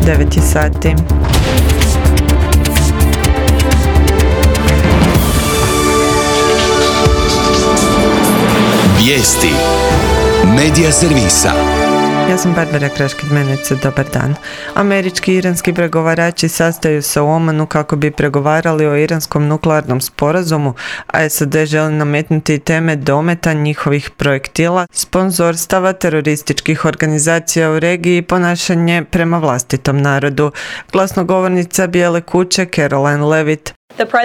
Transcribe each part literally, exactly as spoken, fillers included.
devet je sati. Vijesti Medija servisa. Ja sam Barbara Kraškid-Menica, dobar dan. Američki i iranski pregovarači sastaju se u Omanu kako bi pregovarali o iranskom nuklearnom sporazumu, a S A D želi nametnuti teme dometa njihovih projektila, sponzorstava terorističkih organizacija u regiji i ponašanje prema vlastitom narodu. Glasnogovornica Bijele kuće Caroline Levitt: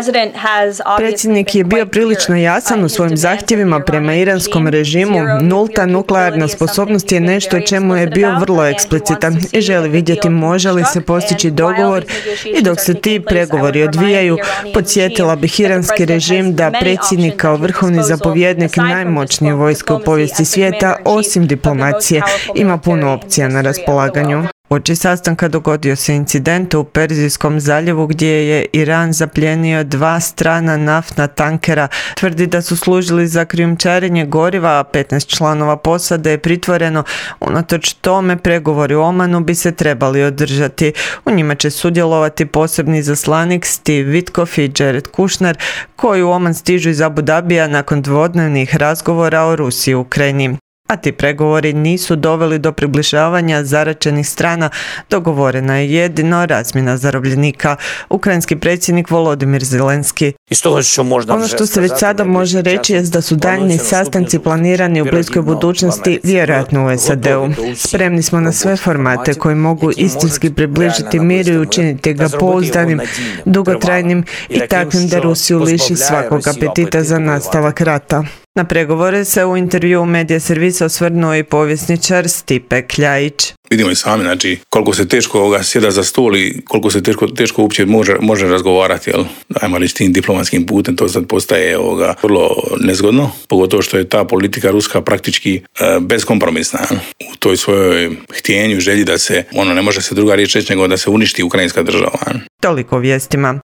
Predsjednik je bio prilično jasan u svojim zahtjevima prema iranskom režimu. Nulta nuklearna sposobnost je nešto o čemu je bio vrlo eksplicitan i želi vidjeti može li se postići dogovor, i dok se ti pregovori odvijaju, podsjetila bih iranski režim da predsjednik kao vrhovni zapovjednik najmoćnije vojske u povijesti svijeta, osim diplomacije, ima puno opcija na raspolaganju. Uoči sastanka dogodio se incident u Perzijskom zaljevu gdje je Iran zaplijenio dva strana naftna tankera. Tvrdi da su služili za krijumčarenje goriva, a petnaest članova posade je pritvoreno. Unatoč tome pregovori u Omanu bi se trebali održati. U njima će sudjelovati posebni zaslanik Steve Witkoff i Jared Kushner, koji u Oman stižu iz Abu Dabija nakon dvodnevnih razgovora o Rusiji i Ukrajini. A ti pregovori nisu doveli do približavanja zaračenih strana, dogovorena je jedino razmjena zarobljenika. Ukrajinski predsjednik Volodimir Zelenski: Ono što se već sada može reći je da su daljnji sastanci planirani u bliskoj budućnosti, vjerojatno u S A D-u. Spremni smo na sve formate koji mogu istinski približiti mir i učiniti ga pouzdanim, dugotrajnim i takvim da Rusiju liši svakog apetita za nastavak rata. Na pregovore se u intervju Medija servisa osvrnuo i povjesničar Stipe Kljajić. Vidimo i sami, znači, koliko se teško ovoga sjeda za stol i koliko se teško, teško uopće može, može razgovarati, jel? Ajmo reći tim diplomatskim putem, to sad postaje ovoga vrlo nezgodno, pogotovo što je ta politika ruska praktički e, beskompromisna, jel? U toj svojoj htjenju, želji da se, ono, ne može se druga riječ reći nego da se uništi ukrajinska država, jel? Toliko vijestima.